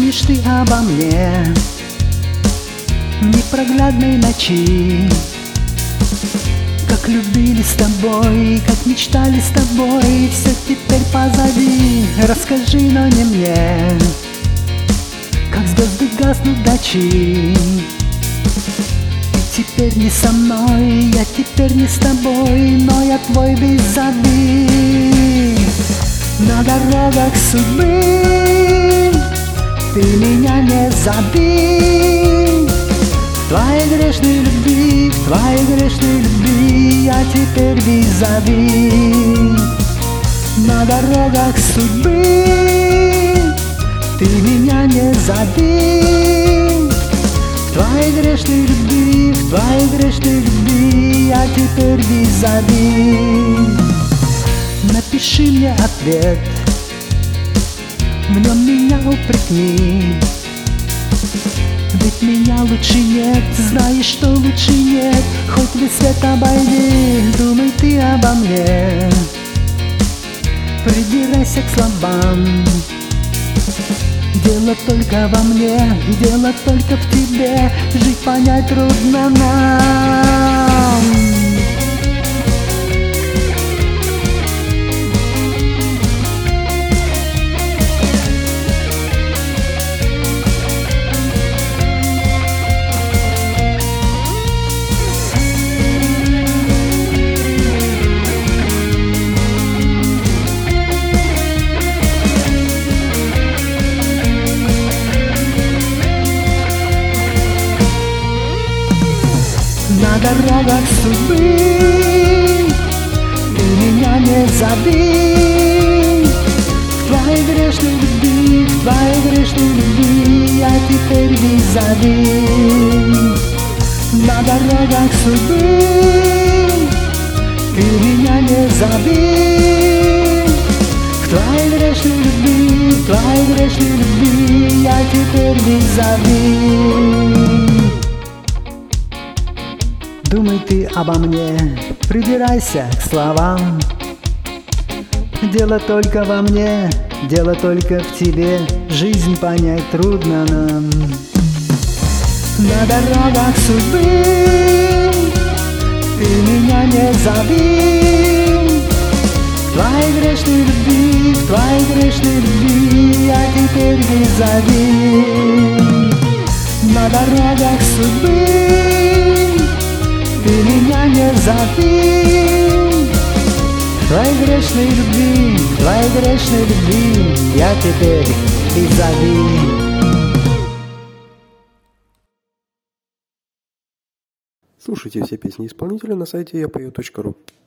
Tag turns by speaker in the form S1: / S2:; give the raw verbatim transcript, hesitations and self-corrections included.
S1: помнишь ты обо мне в непроглядной ночи? Как любили с тобой, как мечтали с тобой, все теперь позади. Расскажи, но не мне, как звезды гаснут ночи. Ты теперь не со мной, я теперь не с тобой, но я твой визави. На дорогах судьбы ты меня не забей. В твоей грешной любви, в твоей грешной любви я теперь визави. На дорогах судьбы ты меня не забей. В твоей грешной любви, в твоей грешной любви я теперь визави. Напиши мне ответ, в нем меня упрекни. Ведь меня лучше нет, знаешь, что лучше нет. Хоть весь свет обойди, думай ты обо мне. Придирайся к словам. Дело только во мне, дело только в тебе. Жить понять трудно нам. На дорогах судьбы ты меня не забей. В твоей грешной любви, в твоей грешной любви я теперь визави. На дорогах судьбы ты меня не забей. В твоей грешной любви, в твоей грешной любви я теперь визави. Думай ты обо мне, придирайся к словам. Дело только во мне, дело только в тебе. Жизнь понять трудно нам. На дорогах судьбы ты меня не забей. В твоей грешной любви, в твоей грешной любви я теперь визави. На дорогах судьбы ты меня не забей. В твоей грешной любви, в твоей грешной любви я теперь визави.
S2: Слушайте все песни исполнителя на сайте я пою точка ру.